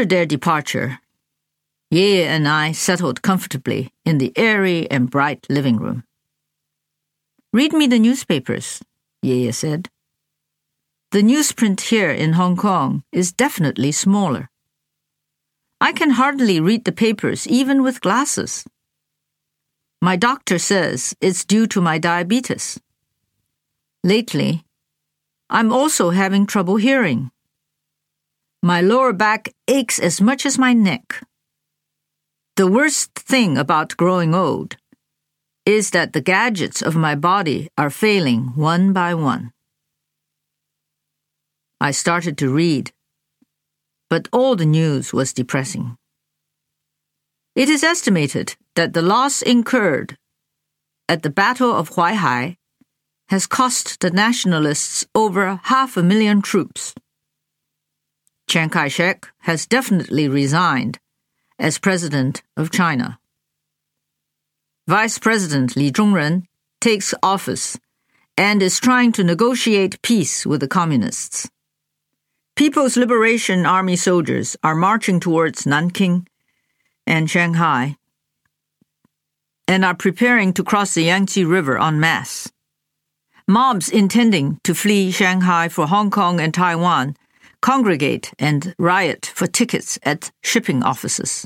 After their departure, Ye and I settled comfortably in the airy and bright living room. "Read me the newspapers," Ye said. "The newsprint here in Hong Kong is definitely smaller. I can hardly read the papers even with glasses. My doctor says it's due to my diabetes. Lately, I'm also having trouble hearing. My lower back aches as much as my neck. The worst thing about growing old is that the gadgets of my body are failing one by one." I started to read, but all the news was depressing. It is estimated that the loss incurred at the Battle of Huaihai has cost the nationalists over 500,000 troops. Chiang Kai-shek has definitely resigned as president of China. Vice President Li Zhongren takes office and is trying to negotiate peace with the communists. People's Liberation Army soldiers are marching towards Nanking and Shanghai and are preparing to cross the Yangtze River en masse. Mobs intending to flee Shanghai for Hong Kong and Taiwan congregate and riot for tickets at shipping offices.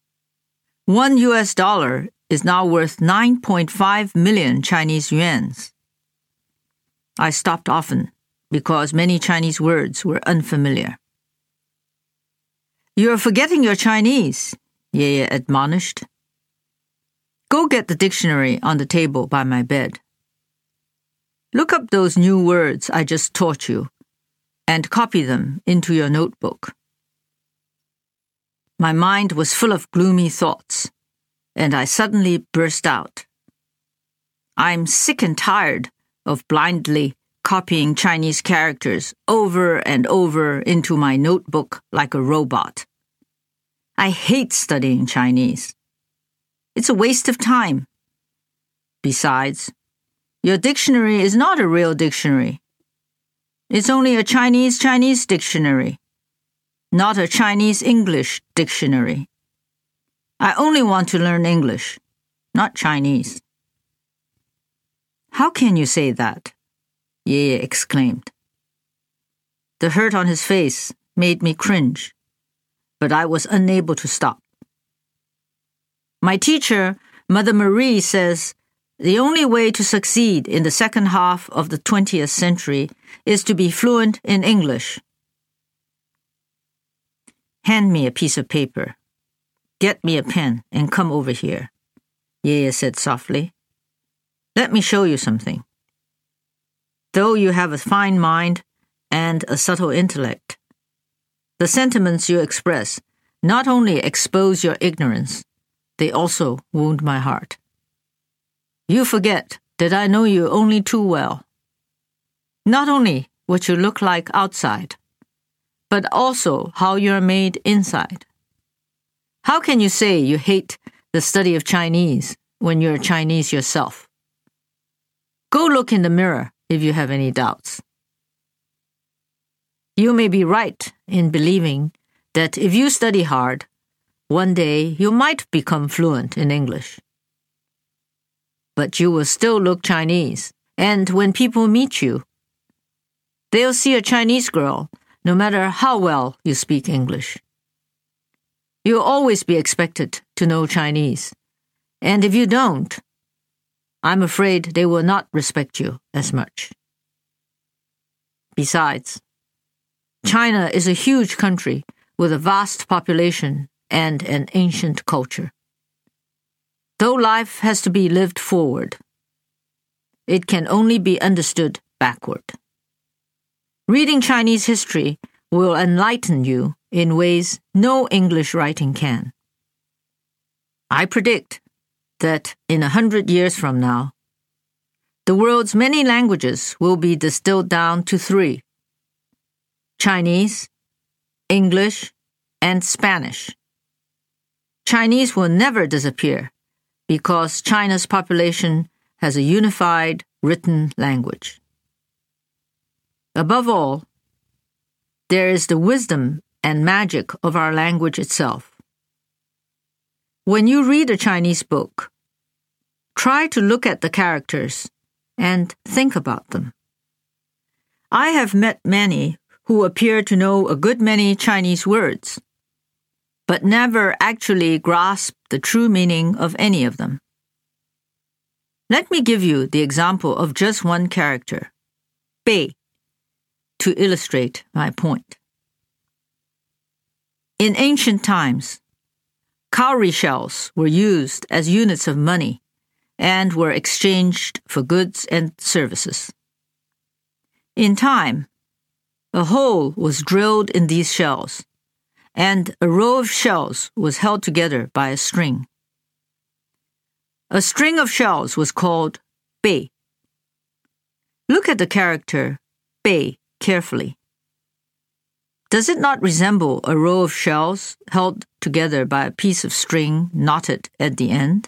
$1 is now worth 9.5 million Chinese yuans. I stopped often because many Chinese words were unfamiliar. "You're forgetting your Chinese," Ye admonished. "Go get the dictionary on the table by my bed. Look up those new words I just taught you and copy them into your notebook." My mind was full of gloomy thoughts, and I suddenly burst out. "I'm sick and tired of blindly copying Chinese characters over and over into my notebook like a robot. I hate studying Chinese. It's a waste of time. Besides, your dictionary is not a real dictionary. It's only a Chinese dictionary, not a Chinese-English dictionary. I only want to learn English, not Chinese." "How can you say that?" Ye exclaimed. The hurt on his face made me cringe, but I was unable to stop. "My teacher, Mother Marie, says the only way to succeed in the second half of the 20th century is to be fluent in English." "Hand me a piece of paper. Get me a pen and come over here," Ye said softly. "Let me show you something. Though you have a fine mind and a subtle intellect, the sentiments you express not only expose your ignorance, they also wound my heart. You forget that I know you only too well. Not only what you look like outside, but also how you're made inside. How can you say you hate the study of Chinese when you're Chinese yourself? Go look in the mirror if you have any doubts. You may be right in believing that if you study hard, one day you might become fluent in English. But you will still look Chinese, and when people meet you, they'll see a Chinese girl no matter how well you speak English. You'll always be expected to know Chinese, and if you don't, I'm afraid they will not respect you as much. Besides, China is a huge country with a vast population and an ancient culture. Though life has to be lived forward, it can only be understood backward. Reading Chinese history will enlighten you in ways no English writing can. I predict that in 100 years from now, the world's many languages will be distilled down to 3: Chinese, English, and Spanish. Chinese will never disappear because China's population has a unified written language. Above all, there is the wisdom and magic of our language itself. When you read a Chinese book, try to look at the characters and think about them. I have met many who appear to know a good many Chinese words, but never actually grasp the true meaning of any of them. Let me give you the example of just one character, bei, to illustrate my point. In ancient times, cowrie shells were used as units of money and were exchanged for goods and services. In time, a hole was drilled in these shells, and a row of shells was held together by a string. A string of shells was called bei. Look at the character bei carefully. Does it not resemble a row of shells held together by a piece of string knotted at the end?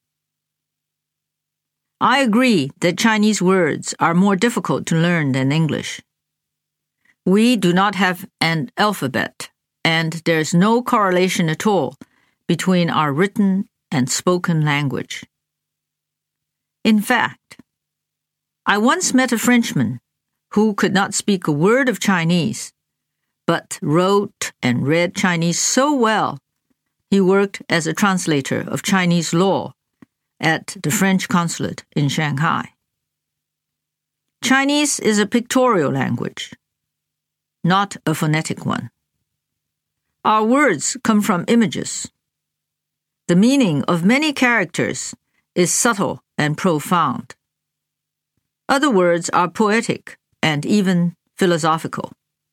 I agree that Chinese words are more difficult to learn than English. We do not have an alphabet, and there's no correlation at all between our written and spoken language. In fact, I once met a Frenchman who could not speak a word of Chinese, but wrote and read Chinese so well, he worked as a translator of Chinese law at the French consulate in Shanghai. Chinese is a pictorial language, not a phonetic one. Our words come from images. The meaning of many characters is subtle and profound. Other words are poetic and even philosophical.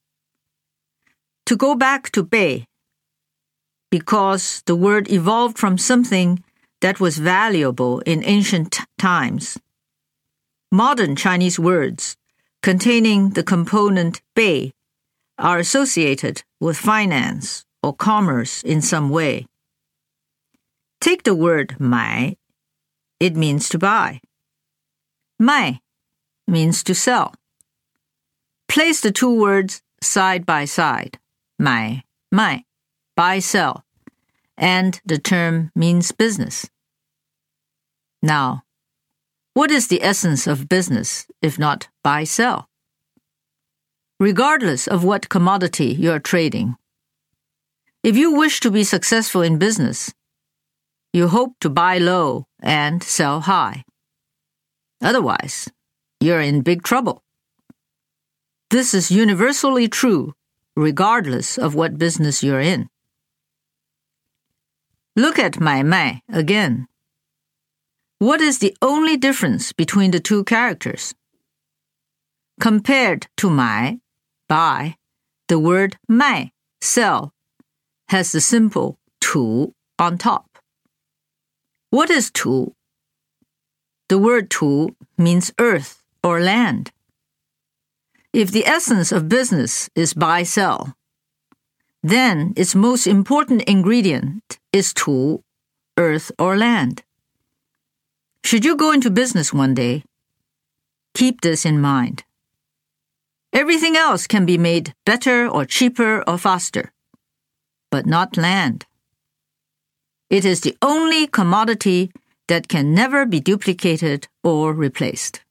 To go back to bei, because the word evolved from something that was valuable in ancient times, modern Chinese words containing the component bei are associated with finance or commerce in some way. Take the word mai. It means to buy. Mai means to sell. Place the two words side by side, mai, buy, sell, and the term means business. Now, what is the essence of business if not buy, sell? Regardless of what commodity you are trading, if you wish to be successful in business, you hope to buy low and sell high. Otherwise, you're in big trouble. This is universally true, regardless of what business you're in. Look at mai again. What is the only difference between the two characters? Compared to mai, buy, the word mai, sell, has the symbol tu on top. What is tu? The word tu means earth or land. If the essence of business is buy-sell, then its most important ingredient is tu, earth or land. Should you go into business one day, keep this in mind. Everything else can be made better or cheaper or faster, but not land. It is the only commodity that can never be duplicated or replaced.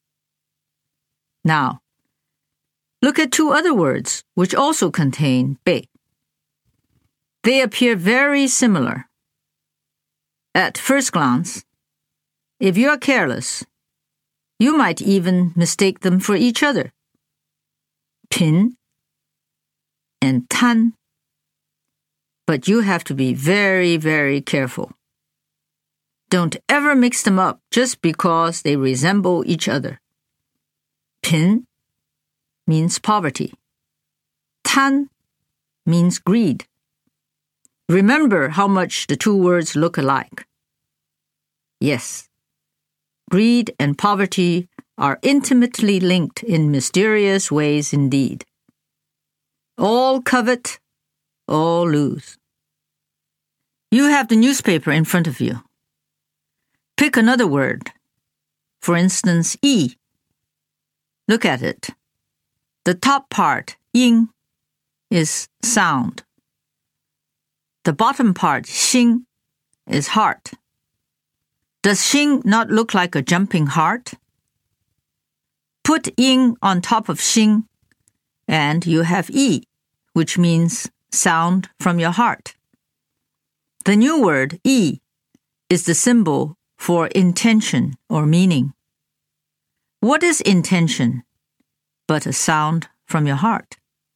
Now, look at two other words which also contain bei. They appear very similar. At first glance, if you are careless, you might even mistake them for each other. Pin and tan. But you have to be very, very careful. Don't ever mix them up just because they resemble each other. Pin means poverty. Tan means greed. Remember how much the two words look alike. Yes, greed and poverty are intimately linked in mysterious ways indeed. All covet, all lose. You have the newspaper in front of you. Pick another word. For instance, yi. Look at it. The top part, ying, is sound. The bottom part, 心, is heart. Does 心 not look like a jumping heart? Put 音 on top of 心, and you have 意, which means sound from your heart. The new word, 意, is the symbol for intention or meaning. What is intention but a sound from your heart?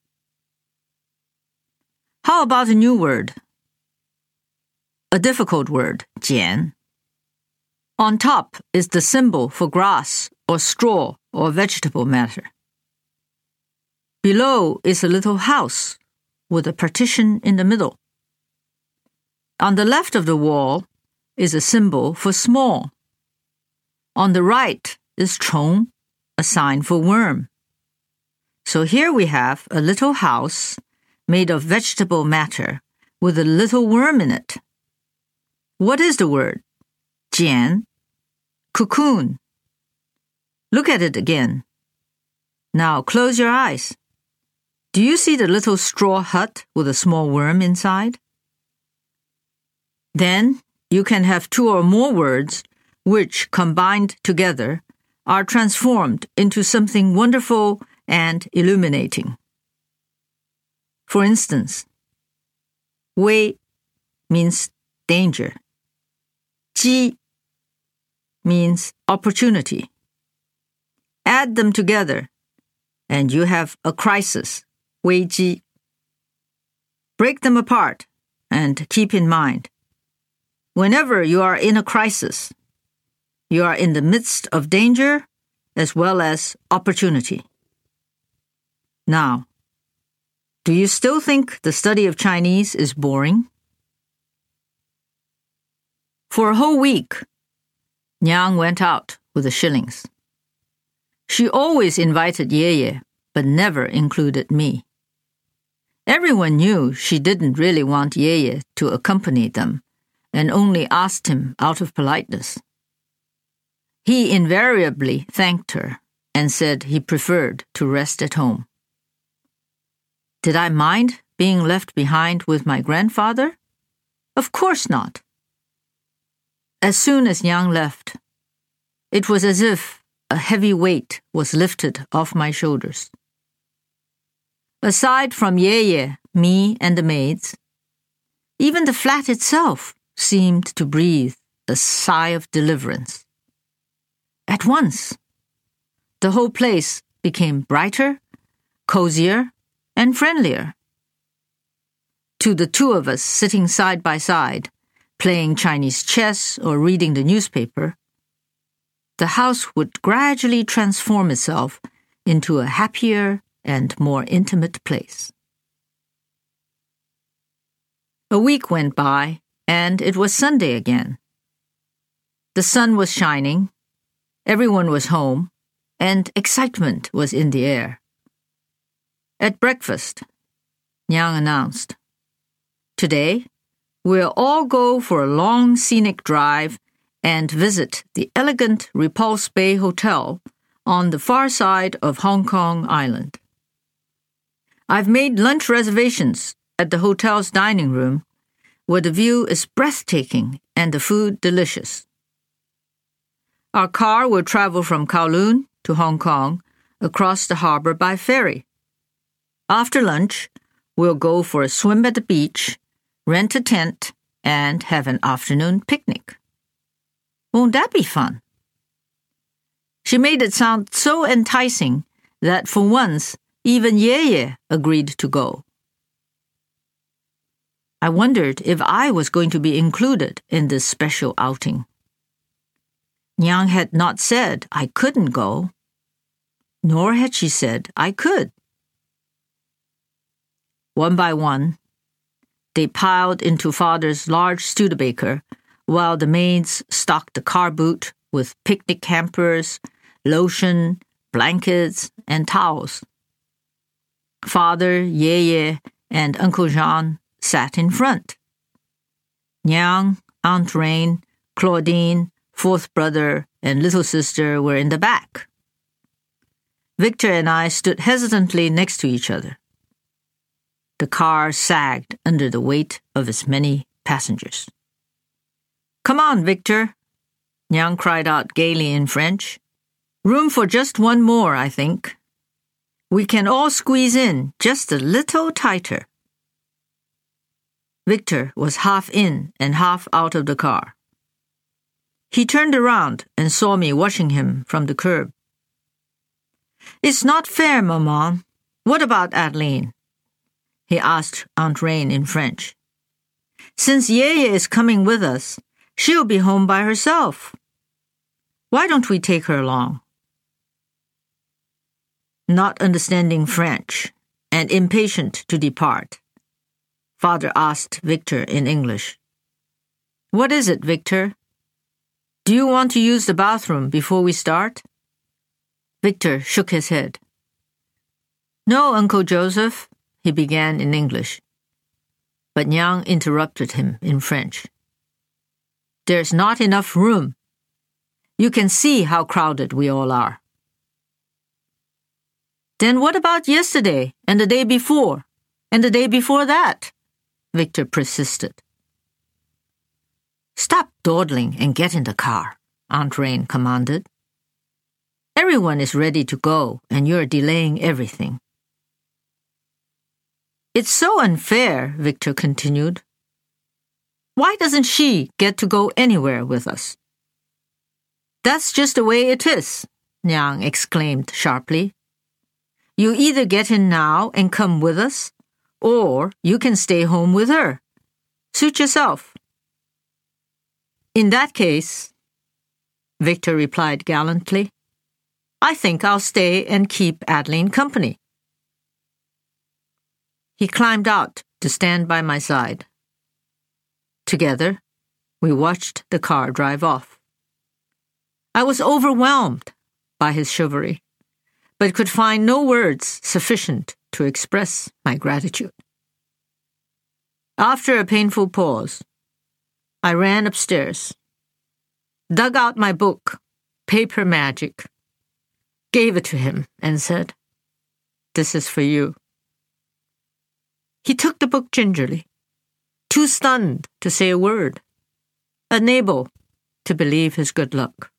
How about a new word? A difficult word, 剪. On top is the symbol for grass or straw or vegetable matter. Below is a little house with a partition in the middle. On the left of the wall is a symbol for small. On the right is 虫, a sign for worm. So here we have a little house made of vegetable matter with a little worm in it. What is the word? 剪, cocoon. Look at it again. Now close your eyes. Do you see the little straw hut with a small worm inside? Then you can have two or more words which, combined together, are transformed into something wonderful and illuminating. For instance, 危 means danger. 机 means opportunity. Add them together, and you have a crisis, 危机. Break them apart, and keep in mind, whenever you are in a crisis, you are in the midst of danger as well as opportunity. Now, do you still think the study of Chinese is boring? For a whole week, Nyang went out with the shillings. She always invited Ye, but never included me. Everyone knew she didn't really want Ye to accompany them and only asked him out of politeness. He invariably thanked her and said he preferred to rest at home. Did I mind being left behind with my grandfather? Of course not. As soon as Nyang left, it was as if a heavy weight was lifted off my shoulders. Aside from Ye, me, and the maids, even the flat itself seemed to breathe a sigh of deliverance. At once, the whole place became brighter, cozier, and friendlier. To the two of us sitting side by side, playing Chinese chess or reading the newspaper, the house would gradually transform itself into a happier and more intimate place. A week went by, and it was Sunday again. The sun was shining, everyone was home, and excitement was in the air. At breakfast, Nyang announced, "Today, we'll all go for a long scenic drive and visit the elegant Repulse Bay Hotel on the far side of Hong Kong Island. I've made lunch reservations at the hotel's dining room, where the view is breathtaking and the food delicious. Our car will travel from Kowloon to Hong Kong across the harbor by ferry. After lunch, we'll go for a swim at the beach, rent a tent, and have an afternoon picnic. Won't that be fun?" She made it sound so enticing that for once, even Ye agreed to go. I wondered if I was going to be included in this special outing. Nyang had not said I couldn't go, nor had she said I could. One by one, they piled into Father's large Studebaker while the maids stocked the car boot with picnic hampers, lotion, blankets, and towels. Father, Ye, and Uncle Jean sat in front. Nyang, Aunt Rain, Claudine, fourth brother, and little sister were in the back. Victor and I stood hesitantly next to each other. The car sagged under the weight of its many passengers. "Come on, Victor," Nyang cried out gaily in French. "Room for just one more, I think. We can all squeeze in just a little tighter." Victor was half in and half out of the car. He turned around and saw me watching him from the curb. "It's not fair, Maman. What about Adeline?" he asked Aunt Rain in French. "Since Yeye is coming with us, she'll be home by herself. Why don't we take her along?" Not understanding French and impatient to depart, Father asked Victor in English, "What is it, Victor? Do you want to use the bathroom before we start?" Victor shook his head. "No, Uncle Joseph," he began in English. But Nyang interrupted him in French. "There's not enough room. You can see how crowded we all are." "Then what about yesterday and the day before and the day before that?" Victor persisted. "Stop dawdling and get in the car," Aunt Rain commanded. "Everyone is ready to go and you're delaying everything." "It's so unfair," Victor continued. "Why doesn't she get to go anywhere with us?" "That's just the way it is," Nyang exclaimed sharply. "You either get in now and come with us, or you can stay home with her. Suit yourself." "In that case," Victor replied gallantly, "I think I'll stay and keep Adeline company." He climbed out to stand by my side. Together, we watched the car drive off. I was overwhelmed by his chivalry, but could find no words sufficient to express my gratitude. After a painful pause, I ran upstairs, dug out my book, Paper Magic, gave it to him, and said, "This is for you." He took the book gingerly, too stunned to say a word, unable to believe his good luck.